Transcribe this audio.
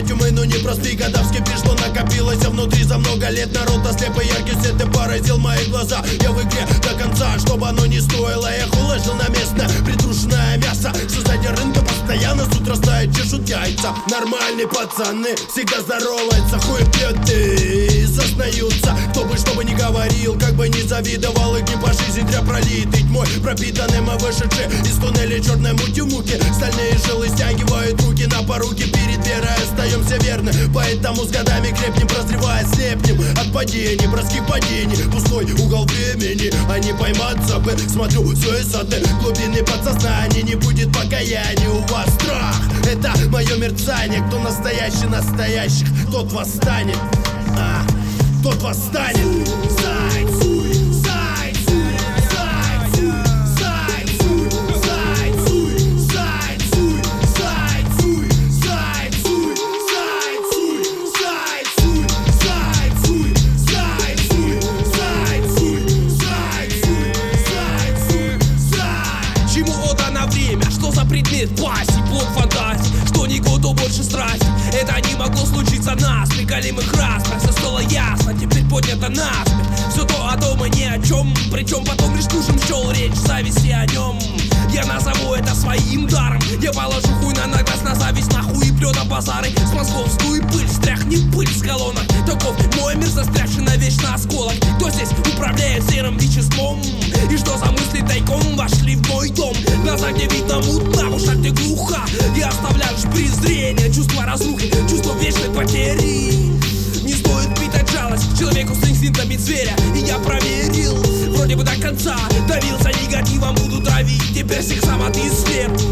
понять умы, но непростые года вскипи, что накопилось внутри за много лет. Народ ослеп и яркий свет, ты поразил мои глаза. Я в игре до конца, чтобы оно не стоило. Я уложил на место притрушенное мясо, что сзади рынка постоянно с утра стоят, чешут яйца. Нормальные пацаны всегда здороваются, хуй пьет и зазнаются. Кто бы что бы ни говорил, как бы ни завидовал, их не по жизни зря пролитый тьмой пропитанный. Мы вышедшие из туннеля черной мутью муки, стальные жилы стягивают руки на поруки. Перед верой остаемся верны, поэтому с годами крепнем, прозревая слепнем от падений, броских падений. Пустой угол времени, а не пойматься бы. Смотрю с высоты глубины подсознания, не будет покаяния. У вас страх, это мое мерцание. Кто настоящий настоящих, тот восстанет, тот восстанет. Чему отдано время? Что за предмет пассии? Плод фантазии, что ни год, то больше страсти. Это не могло случиться нас, приколимых распрях. Все стало ясно, теперь поднято насмех. Все то о том и ни о чем, причем потом лишь душем счел речь зависти о нем. Я назову это своим даром. Я положу хуй на ногах, на зависть, нахуй и плет базары. С мозгов сдуй пыль, стряхни пыль с колонок. Таков мой мир, застрявший навечно осколок. Кто здесь управляет серым веществом? И что за мысли тайком вошли в мой дом? Глаза, где видно мутно, в ушах, где глухо. Я оставляю лишь презрение, чувство разрухи, чувство вечной потери. Не стоит питать жалость человеку с инстинктами зверя. И я проверил, вроде бы до конца. Давился негативом, буду травить. Теперь всех сам, а ты слеп.